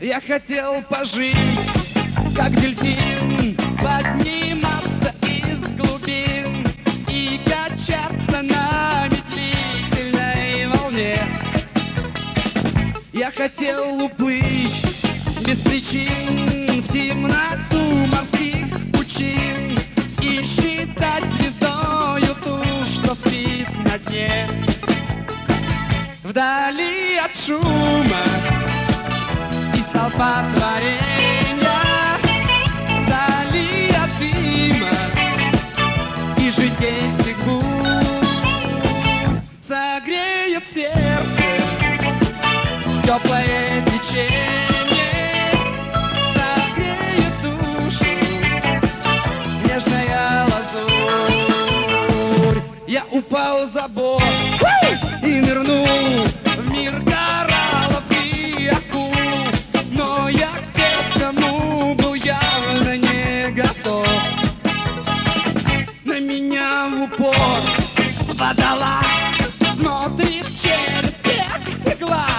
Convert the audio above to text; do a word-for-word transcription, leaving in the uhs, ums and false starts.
Я хотел пожить, как дельфин, подниматься из глубин и качаться на медлительной волне. Я хотел уплыть без причин в темноту морских пучин и считать звездою ту, что спит на дне. Вдали от шума и столпотворения, вдали от дыма и житейских бур, согреет сердце теплое течение, согреет душу нежная лазурь. Я упал за борт и нырнул в мир кораллов и акул, но я к этому был явно не готов. На меня в упор водолаз смотрит через пекси глаз.